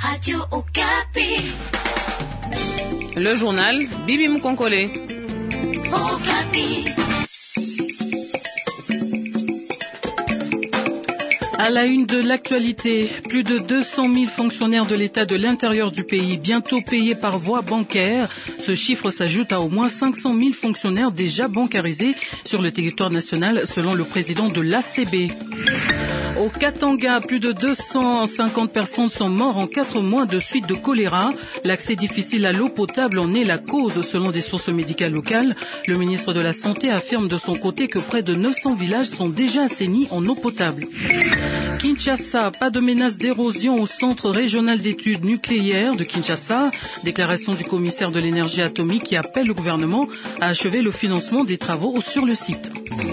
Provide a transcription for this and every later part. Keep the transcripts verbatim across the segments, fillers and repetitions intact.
Radio Okapi. Le journal Bibi Moukonkole. Okapi. À la une de l'actualité, plus de deux cent mille fonctionnaires de l'État de l'intérieur du pays bientôt payés par voie bancaire. Ce chiffre s'ajoute à au moins cinq cent mille fonctionnaires déjà bancarisés sur le territoire national selon le président de l'A C B. Au Katanga, plus de deux cent cinquante personnes sont mortes en quatre mois de suite de choléra. L'accès difficile à l'eau potable en est la cause selon des sources médicales locales. Le ministre de la Santé affirme de son côté que près de neuf cents villages sont déjà assainis en eau potable. Kinshasa, pas de menace d'érosion au Centre régional d'études nucléaires de Kinshasa. Déclaration du commissaire de l'énergie atomique qui appelle le gouvernement à achever le financement des travaux sur le site.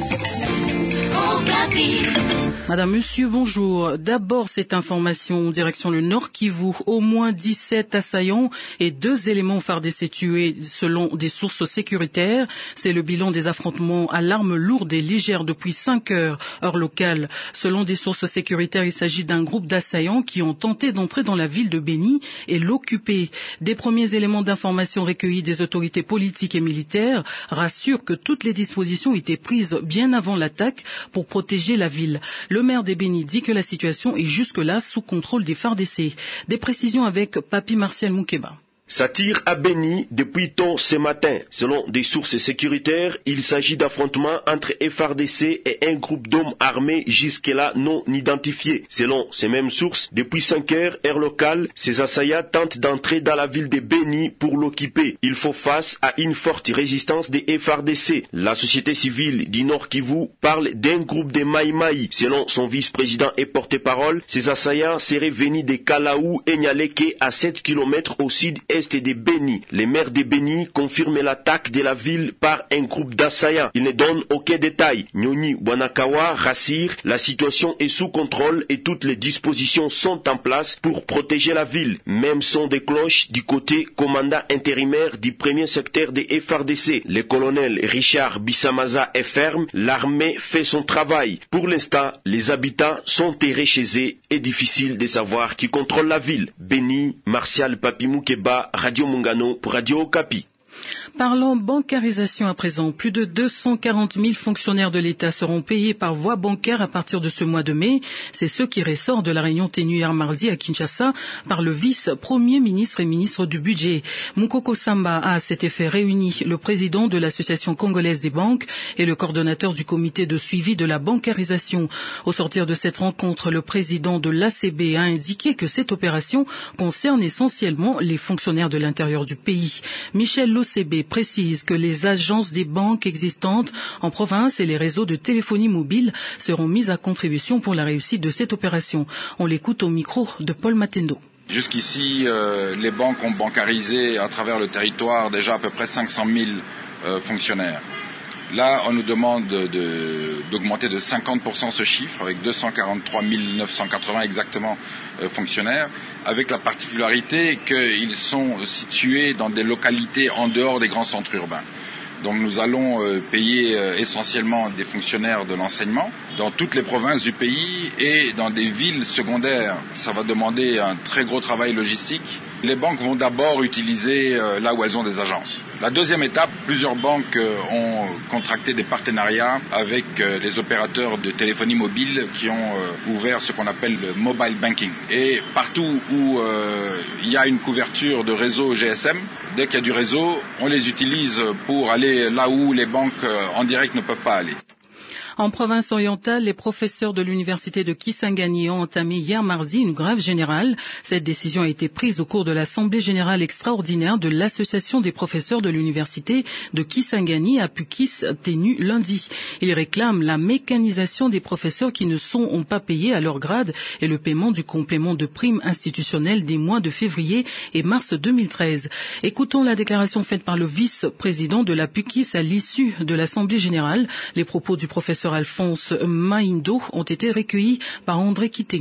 Madame, Monsieur, bonjour. D'abord, cette information direction le Nord Kivu. Au moins dix-sept assaillants et deux éléments F A R D C tués selon des sources sécuritaires. C'est le bilan des affrontements à l'arme lourde et légère depuis cinq heures, heure locale. Selon des sources sécuritaires, il s'agit d'un groupe d'assaillants qui ont tenté d'entrer dans la ville de Beni et l'occuper. Des premiers éléments d'information recueillis des autorités politiques et militaires rassurent que toutes les dispositions étaient prises bien avant l'attaque pour protéger la ville. Le maire des Beni dit que la situation est jusque-là sous contrôle des F A R D C. Des précisions avec Papi Martial Moukeba. Ça tire à Beni depuis tôt ce matin. Selon des sources sécuritaires, il s'agit d'affrontements entre F A R D C et un groupe d'hommes armés jusque-là non identifiés. Selon ces mêmes sources, depuis cinq heures, heure locale, ces assaillants tentent d'entrer dans la ville de Beni pour l'occuper. Il faut face à une forte résistance des F A R D C. La société civile du Nord Kivu parle d'un groupe de Maï Maï. Selon son vice-président et porte-parole, ces assaillants seraient venus de Kalaou et Nyaleke à sept kilomètres au sud-est de Beni. Les maires de Beni confirment l'attaque de la ville par un groupe d'assaillants. Ils ne donnent aucun détail. Nyoni Wanakawa rassure, la situation est sous contrôle et toutes les dispositions sont en place pour protéger la ville. Même son des cloches du côté commandant intérimaire du premier secteur des F A R D C. Le colonel Richard Bissamaza est ferme. L'armée fait son travail. Pour l'instant, les habitants sont terrés chez eux et difficile de savoir qui contrôle la ville. Beni, Martial Papi Moukeba, Radio Mungano pour Radio Okapi. Parlons bancarisation à présent. Plus de deux cent quarante mille fonctionnaires de l'État seront payés par voie bancaire à partir de ce mois de mai. C'est ce qui ressort de la réunion tenue hier mardi à Kinshasa par le vice-premier ministre et ministre du Budget. Moukoko Samba a à cet effet réuni le président de l'Association congolaise des banques et le coordonnateur du comité de suivi de la bancarisation. Au sortir de cette rencontre, le président de l'A C B a indiqué que cette opération concerne essentiellement les fonctionnaires de l'intérieur du pays. Michel Locébé précise que les agences des banques existantes en province et les réseaux de téléphonie mobile seront mis à contribution pour la réussite de cette opération. On l'écoute au micro de Paul Matendo. Jusqu'ici, euh, les banques ont bancarisé à travers le territoire déjà à peu près cinq cent mille euh, fonctionnaires. Là, on nous demande de, d'augmenter de cinquante pour cent ce chiffre, avec deux cent quarante-trois mille neuf cent quatre-vingts exactement euh, fonctionnaires, avec la particularité qu'ils sont situés dans des localités en dehors des grands centres urbains. Donc nous allons euh, payer euh, essentiellement des fonctionnaires de l'enseignement dans toutes les provinces du pays et dans des villes secondaires. Ça va demander un très gros travail logistique. Les banques vont d'abord utiliser euh, là où elles ont des agences. La deuxième étape, plusieurs banques euh, ont contracté des partenariats avec euh, les opérateurs de téléphonie mobile qui ont euh, ouvert ce qu'on appelle le mobile banking. Et partout où euh, il y a une couverture de réseau G S M, dès qu'il y a du réseau, on les utilise pour aller là où les banques euh, en direct ne peuvent pas aller. En province orientale, les professeurs de l'université de Kisangani ont entamé hier mardi une grève générale. Cette décision a été prise au cours de l'Assemblée générale extraordinaire de l'Association des professeurs de l'université de Kisangani à Pukis tenue lundi. Ils réclament la mécanisation des professeurs qui ne sont pas payés à leur grade et le paiement du complément de prime institutionnelle des mois de février et mars deux mille treize. Écoutons la déclaration faite par le vice-président de la Pukis à l'issue de l'Assemblée générale. Les propos du professeur Alphonse Maindo ont été recueillis par André Kitenge.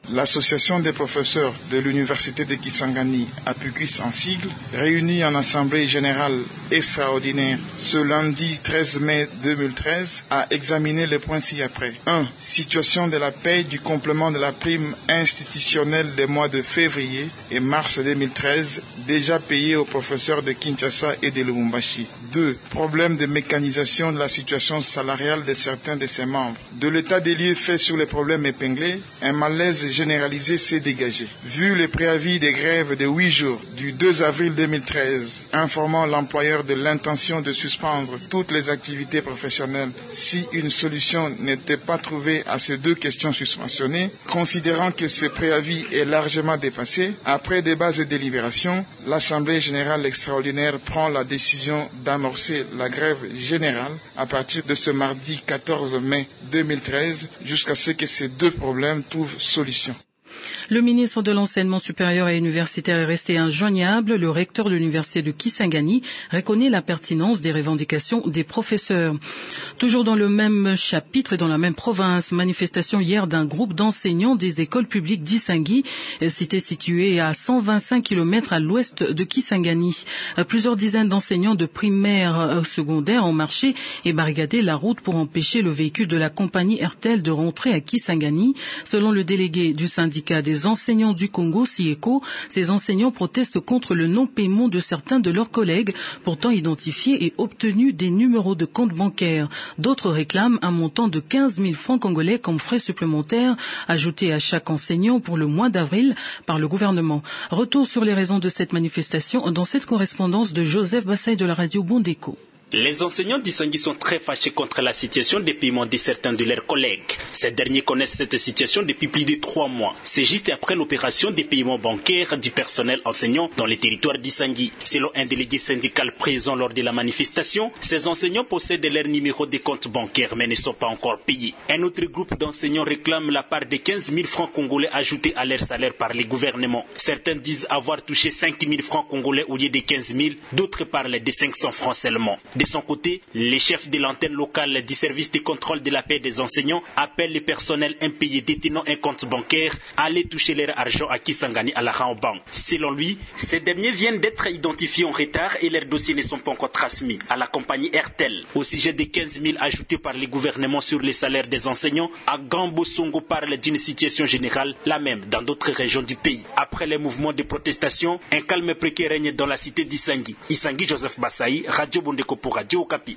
L'association des professeurs de l'université de Kisangani, A P U C I S en sigle, réunie en assemblée générale extraordinaire ce lundi treize mai deux mille treize, a examiné les points ci-après. un. Situation de la paie du complément de la prime institutionnelle des mois de février et mars deux mille treize, déjà payé aux professeurs de Kinshasa et de Lubumbashi. deux. Problème de mécanisation de la situation salariale de certains de ses membres. De l'état des lieux fait sur les problèmes épinglés, un malaise généralisé s'est dégagé. Vu le préavis des grèves de huit jours du deux avril deux mille treize, informant l'employeur de l'intention de suspendre toutes les activités professionnelles si une solution n'était pas trouvée à ces deux questions suspensionnées, considérant que ce préavis est largement dépassé, après débats et délibérations, l'Assemblée générale extraordinaire prend la décision d'amorcer la grève générale à partir de ce mardi quatorze mai deux mille treize jusqu'à ce que ces deux problèmes trouvent solution. Le ministre de l'Enseignement supérieur et universitaire est resté injoignable. Le recteur de l'université de Kisangani reconnaît la pertinence des revendications des professeurs. Toujours dans le même chapitre et dans la même province, manifestation hier d'un groupe d'enseignants des écoles publiques d'Isangui, cité située à cent vingt-cinq kilomètres à l'ouest de Kisangani. Plusieurs dizaines d'enseignants de primaire secondaire ont marché et barricadé la route pour empêcher le véhicule de la compagnie Airtel de rentrer à Kisangani. Selon le délégué du syndicat des enseignants du Congo, SIECO, ces enseignants protestent contre le non-paiement de certains de leurs collègues, pourtant identifiés et obtenus des numéros de compte bancaires. D'autres réclament un montant de quinze mille francs congolais comme frais supplémentaires ajoutés à chaque enseignant pour le mois d'avril par le gouvernement. Retour sur les raisons de cette manifestation dans cette correspondance de Joseph Bassaï de la radio Bondeko. Les enseignants d'Isangui sont très fâchés contre la situation des paiements de certains de leurs collègues. Ces derniers connaissent cette situation depuis plus de trois mois. C'est juste après l'opération des paiements bancaires du personnel enseignant dans les territoires d'Isangui. Selon un délégué syndical présent lors de la manifestation, ces enseignants possèdent leur numéro de compte bancaire mais ne sont pas encore payés. Un autre groupe d'enseignants réclame la part de quinze mille francs congolais ajoutés à leur salaire par les gouvernements. Certains disent avoir touché cinq mille francs congolais au lieu de quinze mille, d'autres parlent de cinq cents francs seulement. De son côté, les chefs de l'antenne locale du service de contrôle de la paie des enseignants appellent le personnel impayé détenant un compte bancaire à aller toucher leur argent à Kisangani à la Bank. Selon lui, ces derniers viennent d'être identifiés en retard et leurs dossiers ne sont pas encore transmis à la compagnie Airtel. Au sujet des quinze mille ajoutés par les gouvernements sur les salaires des enseignants, à Gambo Songo parle d'une situation générale, la même dans d'autres régions du pays. Après les mouvements de protestation, un calme précaire règne dans la cité d'Isangui. Isangui, Joseph Bassaï, Radio Bondeko pour Radio Okapi.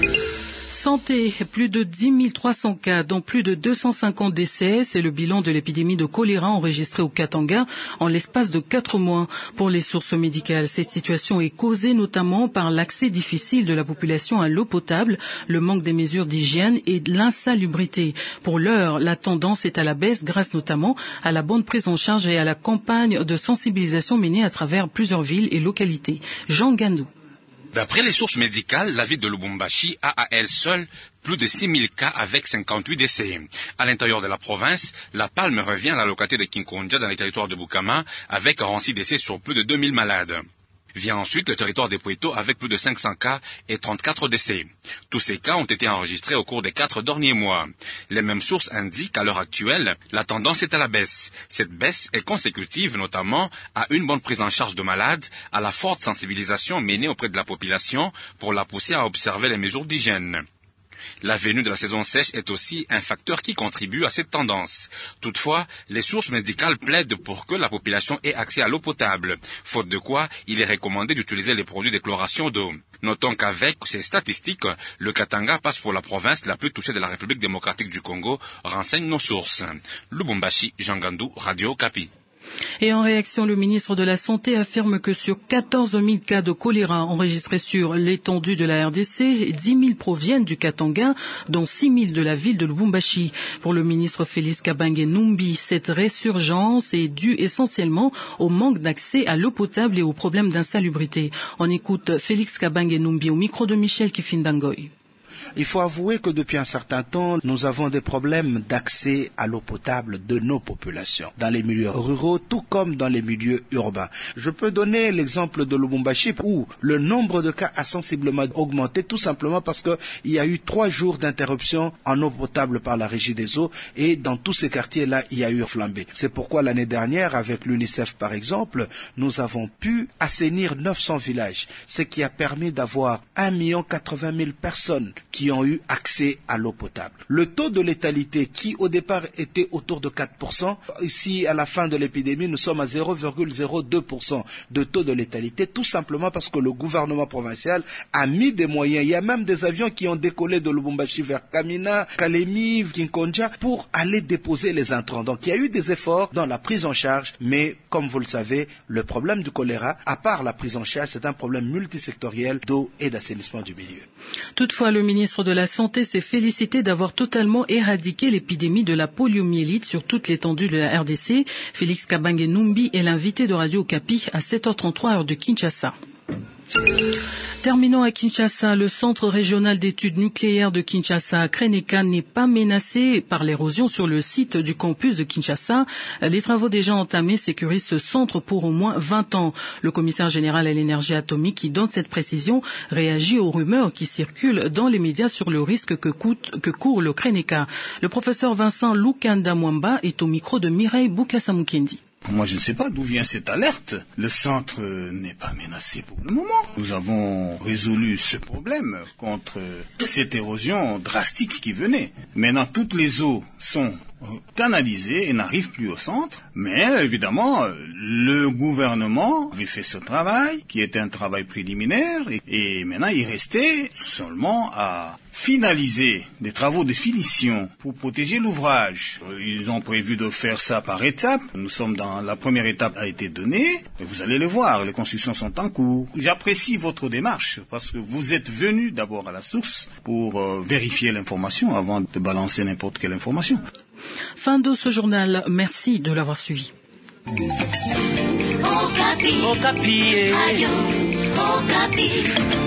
Santé, plus de dix mille trois cents cas, dont plus de deux cent cinquante décès. C'est le bilan de l'épidémie de choléra enregistrée au Katanga en l'espace de quatre mois. Pour les sources médicales, cette situation est causée notamment par l'accès difficile de la population à l'eau potable, le manque des mesures d'hygiène et de l'insalubrité. Pour l'heure, la tendance est à la baisse grâce notamment à la bonne prise en charge et à la campagne de sensibilisation menée à travers plusieurs villes et localités. Jean Gandou. D'après les sources médicales, la ville de Lubumbashi a à elle seule plus de six mille cas avec cinquante-huit décès. À l'intérieur de la province, la palme revient à la localité de Kinkonja dans les territoires de Bukama avec quarante-six décès sur plus de deux mille malades. Vient ensuite le territoire de Pueto avec plus de cinq cents cas et trente-quatre décès. Tous ces cas ont été enregistrés au cours des quatre derniers mois. Les mêmes sources indiquent qu'à l'heure actuelle, la tendance est à la baisse. Cette baisse est consécutive notamment à une bonne prise en charge de malades, à la forte sensibilisation menée auprès de la population pour la pousser à observer les mesures d'hygiène. La venue de la saison sèche est aussi un facteur qui contribue à cette tendance. Toutefois, les sources médicales plaident pour que la population ait accès à l'eau potable, faute de quoi il est recommandé d'utiliser les produits d'échloration d'eau. Notons qu'avec ces statistiques, le Katanga passe pour la province la plus touchée de la République démocratique du Congo, renseignent nos sources. Lubumbashi, Jean Gandou, Radio Okapi. Et en réaction, le ministre de la Santé affirme que sur quatorze mille cas de choléra enregistrés sur l'étendue de la R D C, dix mille proviennent du Katanga, dont six mille de la ville de Lubumbashi. Pour le ministre Félix Kabange Numbi, cette résurgence est due essentiellement au manque d'accès à l'eau potable et aux problèmes d'insalubrité. On écoute Félix Kabange Numbi au micro de Michel Kifindangoy. Il faut avouer que depuis un certain temps, nous avons des problèmes d'accès à l'eau potable de nos populations, dans les milieux ruraux, tout comme dans les milieux urbains. Je peux donner l'exemple de Lubumbashi, où le nombre de cas a sensiblement augmenté, tout simplement parce qu'il y a eu trois jours d'interruption en eau potable par la Régie des eaux, et dans tous ces quartiers-là, il y a eu flambé. C'est pourquoi l'année dernière, avec l'UNICEF par exemple, nous avons pu assainir neuf cents villages, ce qui a permis d'avoir un million quatre-vingt mille personnes qui ont eu accès à l'eau potable. Le taux de létalité qui au départ était autour de quatre pour cent, ici à la fin de l'épidémie nous sommes à zéro virgule zéro deux pour cent de taux de létalité, tout simplement parce que le gouvernement provincial a mis des moyens. Il y a même des avions qui ont décollé de Lubumbashi vers Kamina, Kalemi, Kinkonja pour aller déposer les intrants. Donc il y a eu des efforts dans la prise en charge, mais comme vous le savez, le problème du choléra, à part la prise en charge, c'est un problème multisectoriel d'eau et d'assainissement du milieu. Toutefois, le ministre de la Santé s'est félicité d'avoir totalement éradiqué l'épidémie de la poliomyélite sur toute l'étendue de la R D C. Félix Kabange Numbi est l'invité de Radio Okapi à sept heures trente-trois heure de Kinshasa. Terminons à Kinshasa. Le centre régional d'études nucléaires de Kinshasa, Kreneka, n'est pas menacé par l'érosion sur le site du campus de Kinshasa. Les travaux déjà entamés sécurisent ce centre pour au moins vingt ans. Le commissaire général à l'énergie atomique, qui donne cette précision, réagit aux rumeurs qui circulent dans les médias sur le risque que, coûte, que court le Kreneka. Le professeur Vincent Lukanda Mwamba est au micro de Mireille Boukasamukendi. Moi, je ne sais pas d'où vient cette alerte. Le centre n'est pas menacé pour le moment. Nous avons résolu ce problème contre cette érosion drastique qui venait. Maintenant, toutes les eaux sont canalisées et n'arrivent plus au centre. Mais évidemment, le gouvernement avait fait ce travail, qui était un travail préliminaire. Et, et maintenant, il restait seulement à finaliser des travaux de finition pour protéger l'ouvrage. Ils ont prévu de faire ça par étapes. Nous sommes dans la première étape a été donnée. Et vous allez le voir, les constructions sont en cours. J'apprécie votre démarche parce que vous êtes venu d'abord à la source pour euh, vérifier l'information avant de balancer n'importe quelle information. Fin de ce journal. Merci de l'avoir suivi. Okapi. Okapi. Radio Okapi.